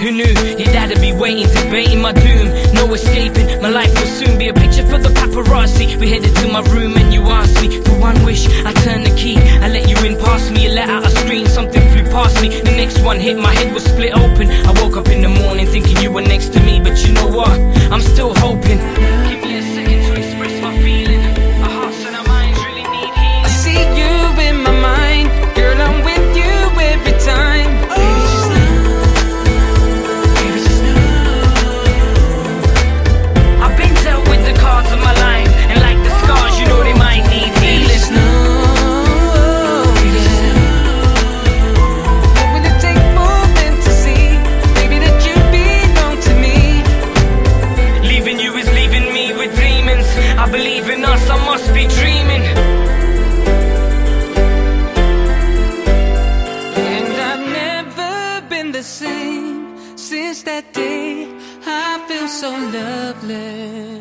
Who knew your dad'd be waiting, debating my doom? No escaping, my life will soon be a picture for the paparazzi. We headed to my room and you asked me for one wish. I turned the key, I let you in past me. You let out a scream, something flew past me. The next one hit, my head was split open. I woke up in the morning thinking you were next to me. But you know what, I'm still hoping. Give me a second to express my feeling. Our hearts and our minds really need healing. I see you in my mind, girl, I'm with you every time. I believe in us, I must be dreaming. And I've never been the same since that day. I feel so loveless.